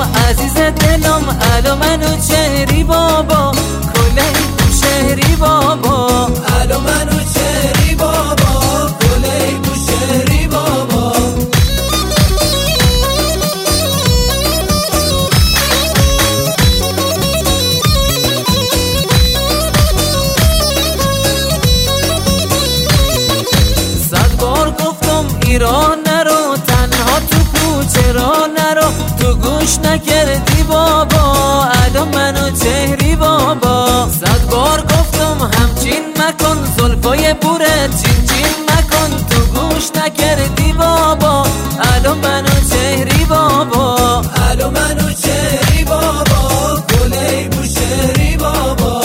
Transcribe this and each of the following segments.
عزیز دلم الو منو چهری بابا کله بوشهری بابا الو منو چهری بابا کله بوشهری بابا صد بار گفتم ایران نرو تنها تو کوچه را نرو تو گوش نکردی بابا الو منو چهری بابا صد بار گفتم همچین مکن زلفای بوره چین چین مکن تو گوش نکردی بابا الو منو چهری بابا الو منو چهری بابا کله بوشهری بابا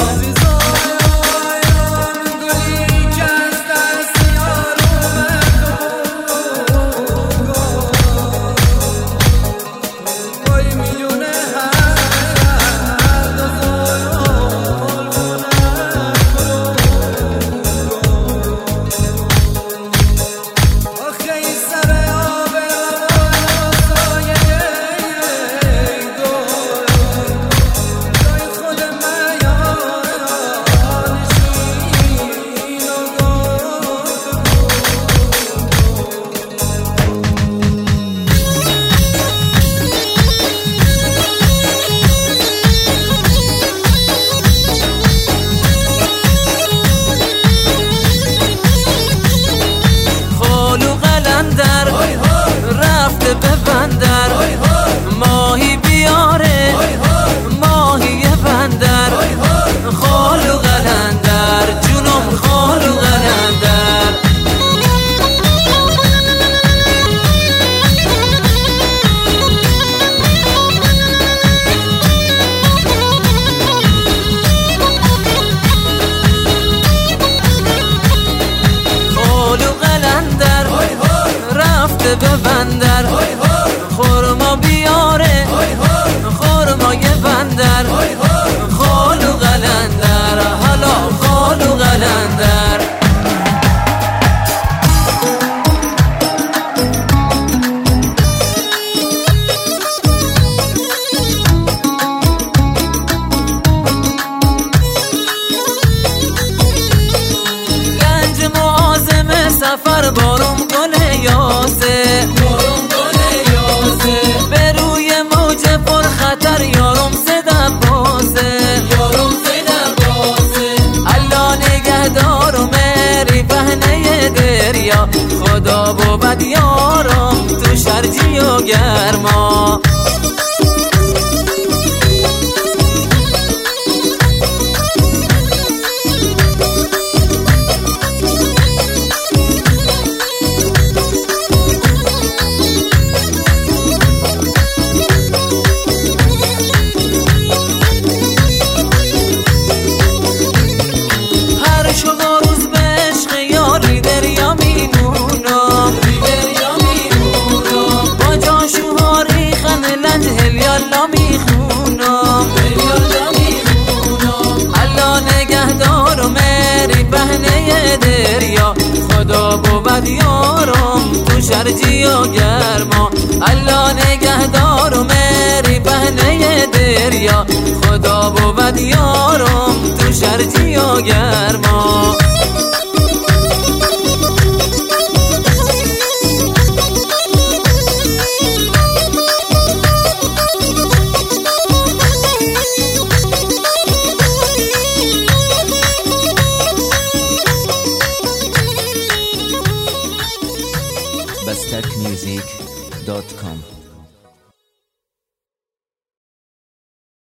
رفته به بندر ماهی بیاره ماهی بندر خالو قلندر جونم خالو قلندر خالو قلندر رفته به بندر خورما بیاره خورمای بندر خالو قلندر حالا خالو قلندر گنج معاظم سفر بارم گل یاسه به روی موج پر خطر یارم زدم بازه الله نگهدار و مری پهنه دریا خدا بود یارم تو شرجی و گرما دریا خدا بود یارم تو شرجی و گرما الله نگهدار و مری پهنه دریا خدا بود یارم